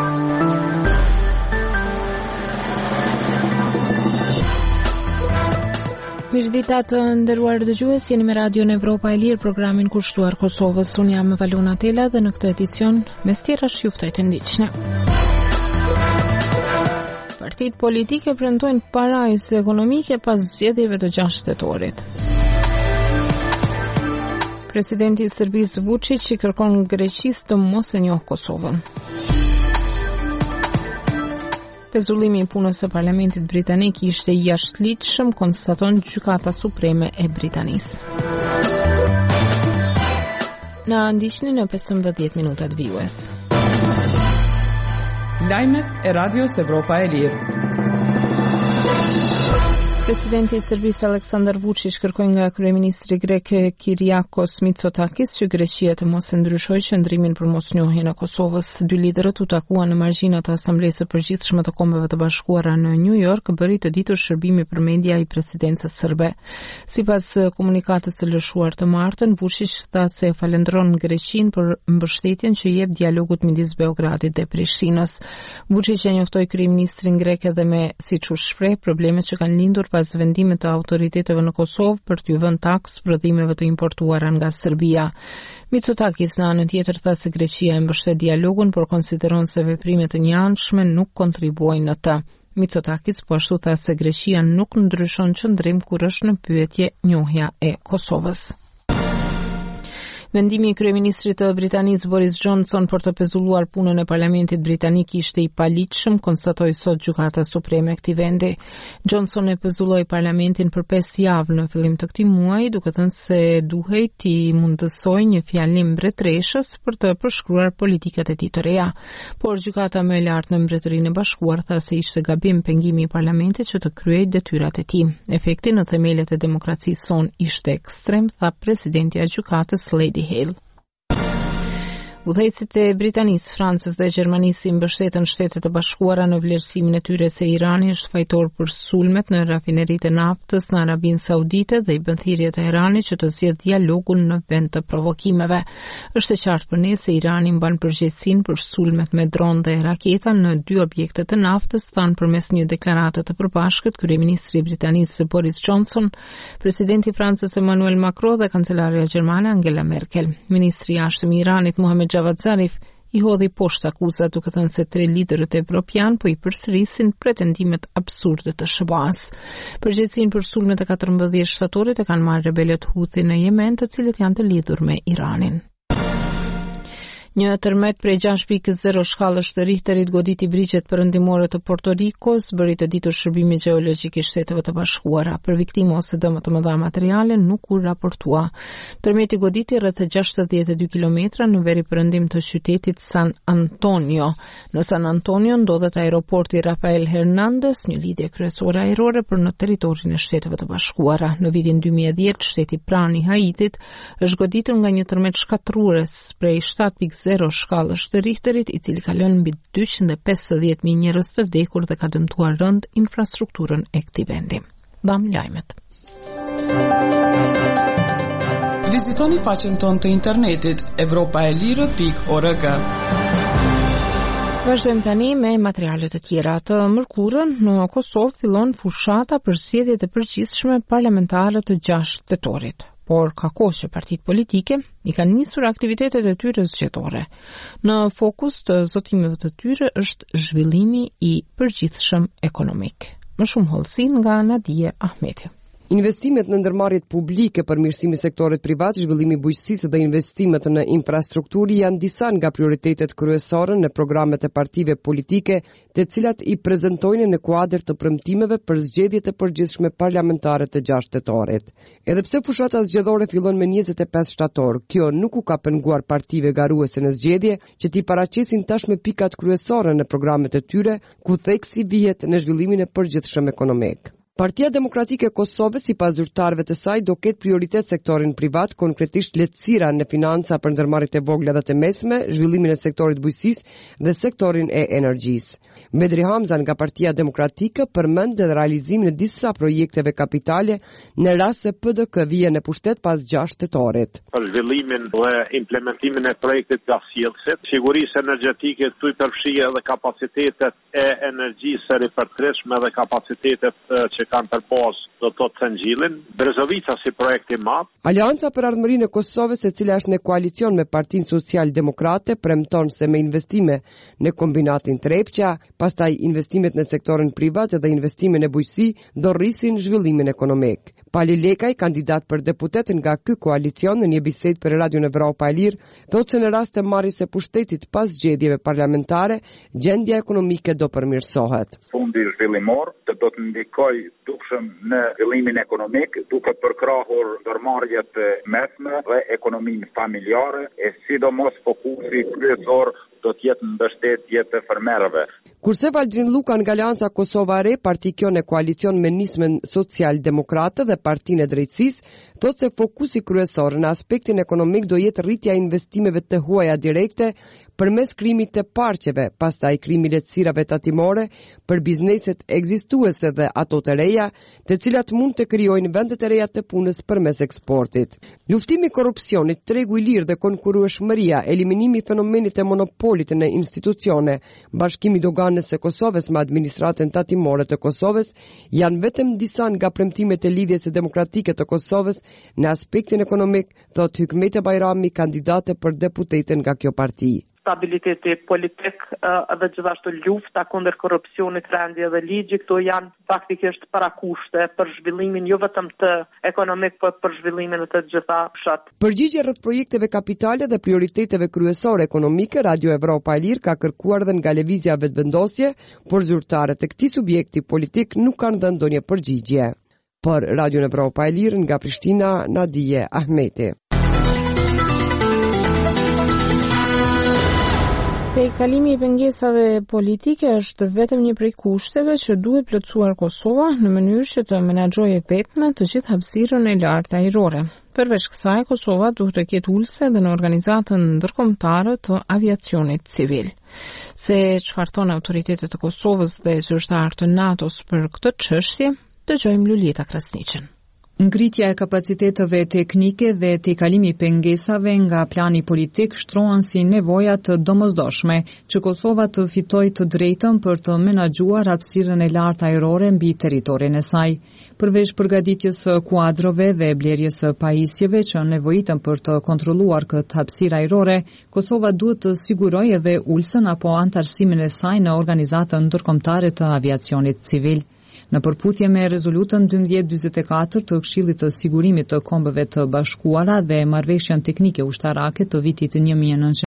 Mirëdita të nderuar dëgjues, jeni me Radio Evropa e Lirë, programin kushtuar Kosovës. Unë jam Valona Tela dhe në këtë edicion mes tjerash ju ftoj të ndiqni. Partitë politike premtojnë parajsë ekonomike pas zgjedhjeve të 6 tetorit. Presidenti i Serbisë Vučić i kërkon Greqisë të mos e njohë Kosovën. Pezullimi i punës së Parlamentit Britanik ishte jashtëligjshëm, konstaton Gjykata Supreme e Britanisë. Na ndiqni në 15 minutat vijues. Lajmet e Radios Evropa e Lirë. Presidenti i Serbisë Aleksandar Vučić kërkoi nga kryeministri grek Kyriakos Mitsotakis që Greqia të mos e ndryshojë qëndrimin për mosnjohjen e Kosovës. Dy liderët u takuan në margjinat e Asamblesë së Përgjithshme të Kombeve të Bashkuara në New York, bëri të ditur shërbimi për media i presidencës serbe. Sipas komunikatës së lëshuar të martën, Vučić tha se falendron Greqinë për mbështetjen që jep dialogut midis Beogradit dhe Prishtinës. Vučić e njoftoi kryeministrin grek edhe me, siç u shpreh, problemet që kanë lindur pas vendimet të autoriteteve në Kosovë për t'ju vënë taks prodhimeve të importuara nga Serbia. Mitsotakis në anën tjetër tha se Greqia e mbështet dialogun, por konsideron se veprimet e njëanshme nuk kontribuojnë në të. Mitsotakis po ashtu tha se Greqia nuk ndryshon qëndrim kur është në pyetje njohja e Kosovës. Vendimi i kryeministrit të Britanisë Boris Johnson për të pezulluar punën e Parlamentit Britanik ishte i paligjshëm, konstatoi sot Gjykata Supreme e këtij vendi. Johnson e pezulloi Parlamentin për 5 javë në fillim të këtij muaji, duke thënë se duhej t'i mundësojë një fjalim mbretreshës për të përshkruar politikat e tij të reja. Por Gjykata më e lartë në Mbretërinë e Bashkuar tha se ishte gabim pengimi i Parlamentit që të kryej detyrat e tij. Efekti në themelet e demokracisë son ishte ekstrem, tha presidentja e Gjykatës Lady Hill. Udhëheqësit e Britanisë, Francës dhe Gjermanisë i mbështetën Shtetet e Bashkuara në vlerësimin e tyre se Irani është fajtor për sulmet në rafineritë e naftës në Arabinë Saudite dhe i bën thirrje Teheranit që të zgjidhë dialogun në vend të provokimeve. Është e qartë për ne se Irani mban përgjegjësinë për sulmet me dron dhe raketa në 2 objekte të naftës, thanë përmes një deklarate të përbashkët kryeministri i Britanisë Boris Johnson, presidenti i Francës Emmanuel Macron dhe kancelarja gjermane Angela Merkel. Ministri i jashtëm i Iranit Mohammed Javad Zarif i hodhi poshtë akuzat, duke thënë se 3 liderët evropian po i përsërisin pretendimet absurde të SBA-s. Përgjegjësinë për sulmet e 14 shtatorit e kanë marrë rebelët Houthi në Yemen, të cilët janë të lidhur me Iranin. Një tërmet prej 6.0 shkallësh të Richterit goditi brigjet perëndimore të Porto Ricos, bëri të ditur shërbimi gjeologjik i Shteteve të Bashkuara. Për viktimë ose dëmë të mëdha materiale nuk u raportua. Tërmeti goditi rreth 62 kilometra në veri perëndim të qytetit San Antonio. Në San Antonio ndodhet aeroporti Rafael Hernandez, një lidhje kryesore ajrore për në territorin e Shteteve të Bashkuara. Në vitin 2010, shteti pranë i Haitit është goditur nga një tërmet shkatrues prej 7.0 shkallësh të Richterit, i cili ka lënë mbi 250.000 njerëz të vdekur dhe ka dëmtuar rënd infrastrukturën e këtij vendi. Mbam lajmet. Vizitoni faqen tonë të internetit europaelire.org. Vazhdojmë tani me materialet e tjera. Të mërkurën në Kosovë fillon fushata për zgjedhjet e përgjithshme parlamentare të 6 tetorit. Por ka kohë që partitë politike i kanë nisur aktivitetet e tyre zgjedhore. Në fokus të zotimeve të tyre është zhvillimi i përgjithshëm ekonomik. Më shumë hollësi nga Nadia Ahmeti. Investimet në ndërmarrjet publike, përmirësimi i sektorit privat, zhvillimi i bujqësisë dhe investimet në infrastrukturë janë disa nga prioritetet kryesore në programet e partive politike, të cilat i prezantojnë në kuadër të premtimeve për zgjedhjet e përgjithshme parlamentare të 6 tetorit. Edhe pse fushata zgjedhore fillon me 25 shtator, kjo nuk u ka penguar partive garuese në zgjedhje që t'i paraqesin tashmë pikat kryesore në programet e tyre, ku theksi vihet në zhvillimin e përgjithshëm ekonomik. Partia Demokratike e Kosovës, sipas zyrtarëve të saj, do ketë prioritet sektorin privat, konkretisht lehtësira në financa për ndërmarrjet e vogla dhe të mesme, zhvillimin e sektorit bujqësisë dhe sektorin e energjisë. Bedri Hamza nga Partia Demokratike përmend edhe realizimin e disa projekteve kapitale në rast se PDK vjen në pushtet pas 6 tetorit. Për zhvillimin dhe implementimin e projektit gasjellësit, sigurisë energjetike tu i përfshijë edhe kapacitetet e energjisë së ripërtërshme dhe kapacitetet që kanë për bazë do të Xhenxhillin, Brezovica si projekt i madh. Alianca për Ardhmërinë e Kosovës, e cila është në koalicion me Partinë Social-Demokrate, premton se me investime në kombinatin Trepqa, pastaj investimet në sektorin privat dhe investimin e bujqësi do rrisin zhvillimin ekonomik. Pali Lekaj, kandidat për deputet nga ky koalicion, në një bisedë për Radio Evropa e Lirë, thotë se në rast të marrjes së pushtetit pas zgjedhjeve parlamentare, gjendja ekonomike do përmirësohet. Fondi zhvillimor do të ndikoj dukshëm në zhvillimin ekonomik, duke përkrahur ndërmarrjet e mesme dhe ekonominë familjare, e sidomos fokusi kryesor do të jetë mbështetje të fermerëve. Kurse Valdrin Luka nga Alianca Kosova Re, parti kjo në koalicion me nismën Social-Demokrate dhe Partinë e Drejtësisë, thotë se fokusi kryesor në aspektin ekonomik do jetë rritja e investimeve të huaja direkte përmes krijimit të parqeve, pastaj krijimi lehtësirave tatimore për bizneset ekzistuese dhe ato të reja, të cilat mund të krijojnë vende të reja të punës përmes eksportit. Luftimi i korrupsionit, tregu i lirë dhe konkurrueshmëria, eliminimi i fenomenit të monopolit në institucione, bashkimi i doganës së Kosovës me administratën tatimore të Kosovës janë vetëm disa nga premtimet e lidhjes së demokratike të Kosovës në aspektin ekonomik, thot Hykmete Bajrami, kandidate për deputeten nga kjo parti. Stabiliteti politik dhe gjithashtu lufta kundër korrupsionit, rendje dhe ligji, këto janë faktikisht parakushte për zhvillimin jo vetëm të ekonomik, por për zhvillimin e të gjitha fshat. Përgjigje rreth projekteve kapitale dhe prioriteteve kryesore ekonomike, Radio Evropa e Lirë ka kërkuar dhe nga lëvizja vetëvendosje, por zyrtarët e këtij subjekti politik nuk kanë dhënë ndonjë përgjigje. Për Radio Evropa e Lirë nga Prishtina, Nadije Ahmeti. Te kalimi i pengesave politike është vetëm një prej kushteve që duhet plotësuar Kosova në mënyrë që të menaxhojë vetëm të gjithë hapësirën e lartë ajrore. Përveç kësaj, Kosova duhet të ketë ulse edhe në organizatën ndërkombëtare të aviacionit civil. Se çfarë thonë autoritetet e Kosovës dhe zyrtarët të NATO-s për këtë çështje, dëgjojmë Lulieta Krasniqen. Ngritja e kapaciteteve teknike dhe tejkalimi i pengesave nga plani politik shtrohen si nevoja të domosdoshme që Kosova të fitojë të drejtën për të menaxhuar hapësirën e lartë ajrore mbi territorin e saj. Përveç përgatitjes së kuadrove dhe blerjes së pajisjeve që nevojiten për të kontrolluar këtë hapësirë ajrore, Kosova duhet të sigurojë edhe ulsen apo antarësimin e saj në organizatën ndërkombëtare të aviacionit civil. Në përputhje me rezolutën 1244 të Këshillit të Sigurimit të Kombeve të Bashkuara dhe marrëveshjen teknike ushtarake të vitit 19